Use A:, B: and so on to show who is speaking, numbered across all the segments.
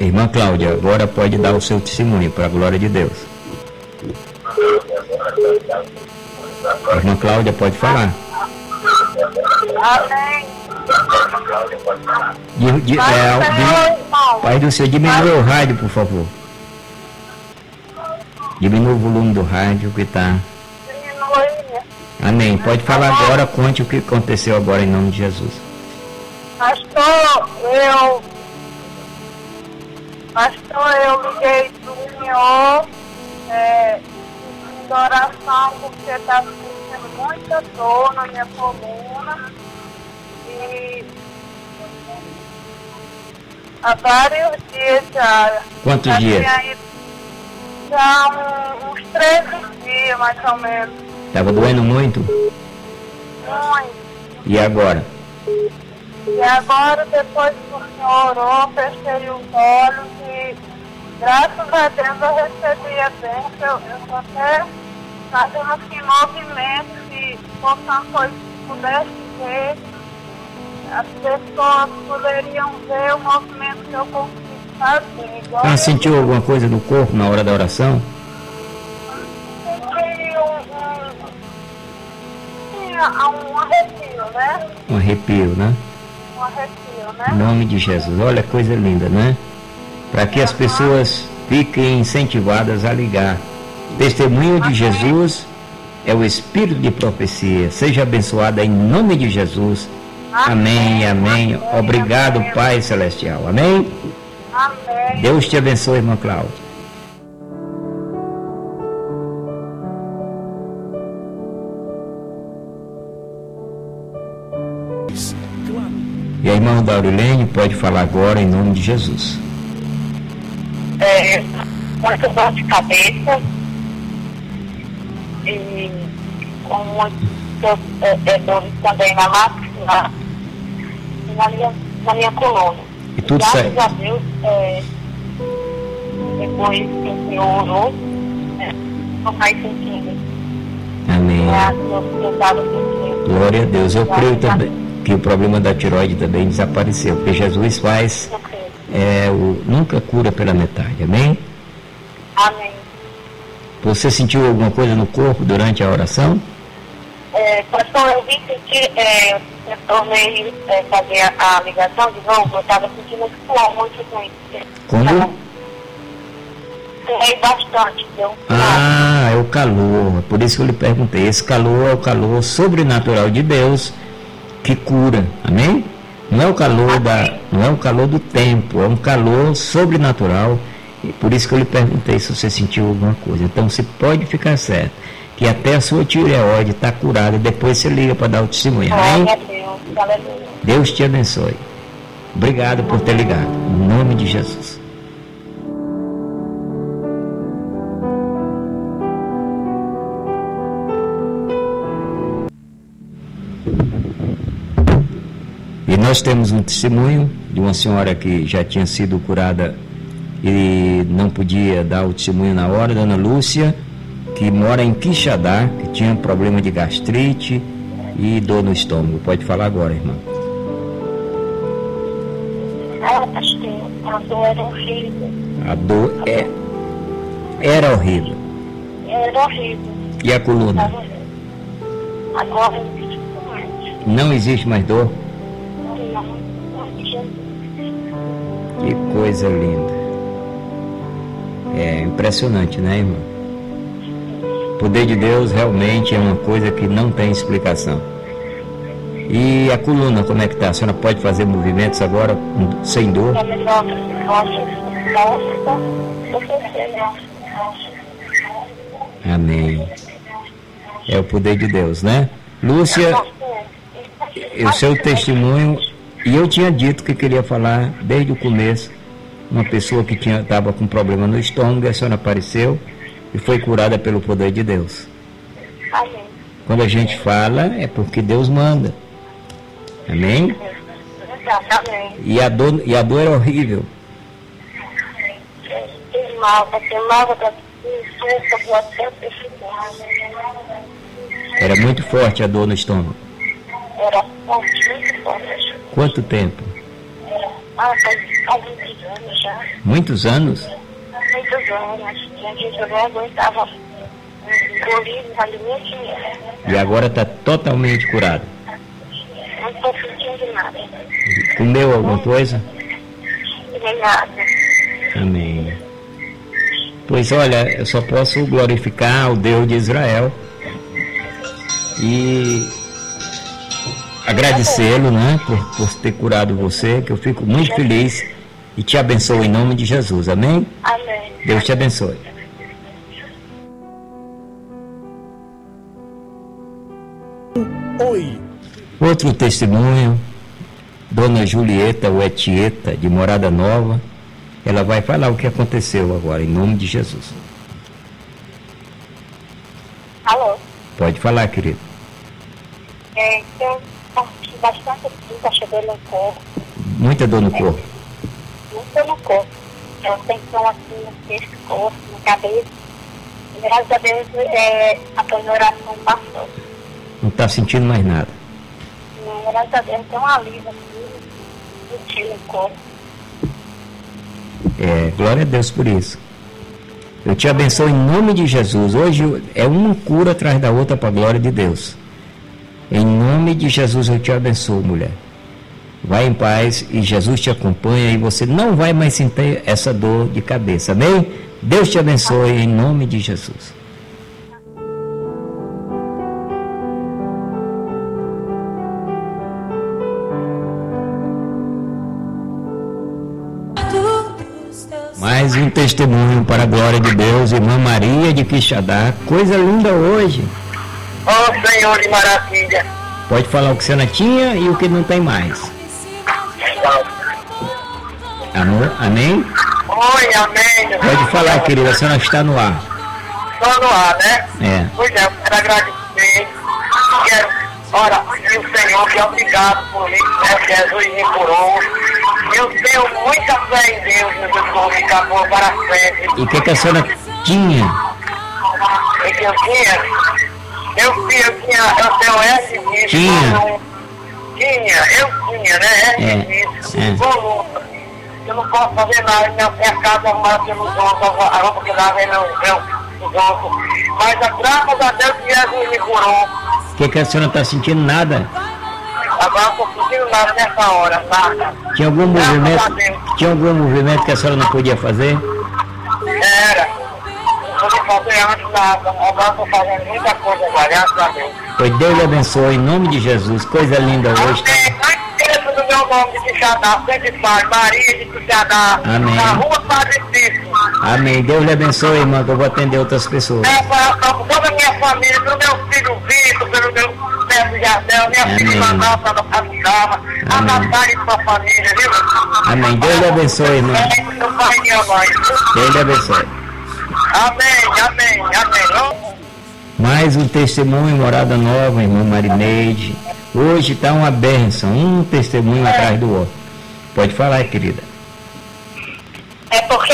A: Irmã Cláudia, agora pode dar o seu testemunho, para a glória de Deus. Irmã Cláudia, pode falar.
B: Amém.
A: Pai do Senhor, diminua o rádio, por favor. Diminua o volume do rádio que está. Amém. Pode falar agora, conte o que aconteceu agora em nome de Jesus.
B: Pastor, eu liguei para o senhor em oração porque está sentindo muita dor na minha coluna e há vários dias já.
A: Quantos dias?
B: Já uns 13 dias, mais ou menos.
A: Estava doendo muito?
B: Muito.
A: E agora?
B: E agora, depois que o senhor orou, fechei os olhos e, graças a Deus, eu recebi a bênção. Eu estou até fazendo assim movimentos, se fosse uma coisa que pudesse ver, as pessoas poderiam ver o movimento que eu consigo fazer.
A: Sentiu alguma coisa no corpo na hora da oração?
B: Senti um arrepio, né?
A: Um arrepio, né?
B: Um arrepio, né?
A: Em nome de Jesus. Olha, coisa linda, né? Para que as pessoas fiquem incentivadas a ligar. Testemunho de Jesus é o espírito de profecia. Seja abençoada em nome de Jesus. Amém, amém. Obrigado, Pai Celestial. Amém?
B: Amém.
A: Deus te abençoe, irmã Cláudia. E a irmã Daurilene pode falar agora em nome de Jesus.
B: Muito dor de cabeça e com muitas dores também na máquina e na minha coluna.
A: E tudo certo.
B: Graças a Deus, depois que o Senhor orou, não faz sentido.
A: Amém.
B: Eu estava sentindo.
A: Glória a Deus. Eu creio também que o problema da tireoide também desapareceu, porque Jesus faz, nunca cura pela metade. Amém?
B: Amém.
A: Você sentiu alguma coisa no corpo durante a oração?
B: Pastor, eu vim sentir, eu tornei fazer a ligação de novo, eu estava sentindo esse suor muito ruim.
A: Como?
B: Suei bastante, deu.
A: É o calor, por isso que eu lhe perguntei. Esse calor é o calor sobrenatural de Deus que cura, amém? Não é o calor do tempo, é um calor sobrenatural. E por isso que eu lhe perguntei se você sentiu alguma coisa. Então você pode ficar certo que até a sua tireoide está curada. Depois você liga para dar o testemunho, amém? Deus te abençoe. Obrigado por ter ligado, em nome de Jesus. E nós temos um testemunho de uma senhora que já tinha sido curada e não podia dar o testemunho na hora, Dona Lúcia, que mora em Quixadá, que tinha um problema de gastrite e dor no estômago. Pode falar agora, irmã.
B: A dor era horrível.
A: A dor era horrível.
B: Era horrível.
A: E a coluna?
B: Agora não existe mais.
A: Não existe mais dor? Que coisa linda. É impressionante, né, irmã? O poder de Deus realmente é uma coisa que não tem explicação. E a coluna, como é que está? A senhora pode fazer movimentos agora sem dor? Amém. É o poder de Deus, né? Lúcia, o seu testemunho, e eu tinha dito que queria falar desde o começo, uma pessoa que estava com problema no estômago, a senhora apareceu e foi curada pelo poder de Deus.
B: Amém.
A: Quando a gente fala, é porque Deus manda. Amém?
B: Amém.
A: E a dor era horrível. Era muito forte a dor no estômago.
B: Era muito forte.
A: Quanto tempo?
B: Faz muitos anos já.
A: Muitos anos?
B: Muitos anos. Gente, eu não aguentava engolir os alimentos.
A: E agora está totalmente curado.
B: Não estou sentindo nada.
A: Comeu alguma coisa?
B: Nem nada.
A: Amém. Pois olha, eu só posso glorificar o Deus de Israel e agradecê-lo, né, por ter curado você, que eu fico muito feliz e te abençoo em nome de Jesus. Amém?
B: Amém.
A: Deus te abençoe.
C: Oi.
A: Outro testemunho, Dona Julieta Uetieta, de Morada Nova, ela vai falar o que aconteceu agora, em nome de Jesus.
B: Alô?
A: Pode falar, querido.
B: Eu senti bastante muita dor no corpo.
A: Muita dor no corpo.
B: Muito no corpo. Eu tensão aqui no pescoço, na cabeça. E, graças a Deus, a oração passou.
A: Não está sentindo mais nada.
B: Não, graças a Deus, tem um alívio aqui, sentindo no corpo.
A: Glória a Deus por isso. Eu te abençoo em nome de Jesus. Hoje é uma cura atrás da outra para a glória de Deus. Em nome de Jesus eu te abençoo, mulher. Vai em paz e Jesus te acompanha e você não vai mais sentir essa dor de cabeça. Amém? Deus te abençoe em nome de Jesus. Mais um testemunho para a glória de Deus, irmã Maria de Quixadá. Coisa linda hoje.
D: Ó Senhor de maravilha.
A: Pode falar o que você não tinha e o que não tem mais. Amor, amém?
D: Oi, amém.
A: Pode falar, querida, a senhora está no ar.
D: Estou no ar, né?
A: É.
D: Pois é, eu quero agradecer. Ora, e o Senhor, que obrigado por isso, né? Jesus me curou. Eu tenho muita fé em Deus, meu Deus, vou ficar boa para sempre.
A: E o que a senhora tinha?
D: O que eu tinha? Eu tenho esse vício.
A: Tinha,
D: né? Voluta. Eu não posso fazer nada, minha casa arrumada pelos outros, a roupa que lava os outros. Mas graças a Deus que Jesus me curou.
A: O que a senhora está sentindo? Nada?
D: Agora não estou sentindo nada nessa hora, nada.
A: Tinha algum movimento que a senhora não podia fazer?
D: Era. Não podia fazer antes nada. Agora estou fazendo muita coisa, graças a Deus.
A: Pois Deus lhe abençoe em nome de Jesus. Coisa linda hoje.
D: Amém. Do meu nome de Quixadá, sempre faz, Maria de Quixadá,
A: amém.
D: Na rua Padre Cícero.
A: Amém. Deus lhe abençoe, irmã, que eu vou atender outras pessoas.
D: Para toda a minha família, pelo meu filho Vitor, pelo meu neto Jardel, minha filha Manata da Paticama, a Natália e sua família, viu?
A: Amém. Deus lhe abençoe, irmã.
D: Meu pai e minha mãe.
A: Deus lhe abençoe.
D: Amém.
A: Mais um testemunho, Morada Nova, irmã Marineide. Hoje está uma bênção, um testemunho atrás do outro. Pode falar, querida.
B: É porque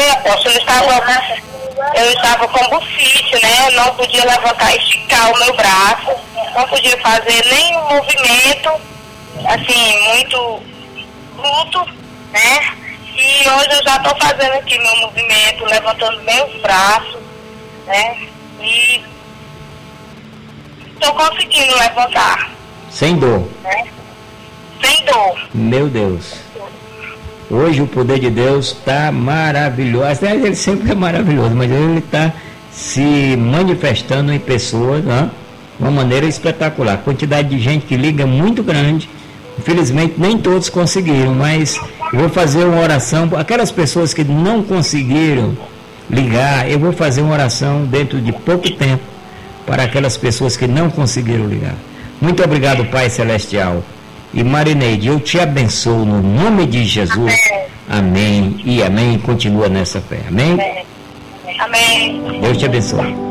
B: eu estava com bufite, né? Não podia levantar, esticar o meu braço, não podia fazer nenhum movimento, assim, muito bruto, né? E hoje eu já estou fazendo aqui meu movimento, levantando meus braços, né? E estou conseguindo levantar.
A: Sem dor.
B: Né? Sem dor.
A: Meu Deus. Hoje o poder de Deus está maravilhoso. Ele sempre é maravilhoso, mas ele está se manifestando em pessoas, né? De uma maneira espetacular. A quantidade de gente que liga é muito grande. Infelizmente nem todos conseguiram, mas eu vou fazer uma oração. Aquelas pessoas que não conseguiram ligar, eu vou fazer uma oração dentro de pouco tempo para aquelas pessoas que não conseguiram ligar. Muito obrigado, Pai Celestial. E Marineide, eu te abençoo no nome de Jesus. Amém e amém. Continua nessa fé. Amém?
B: Amém.
A: Deus te abençoe.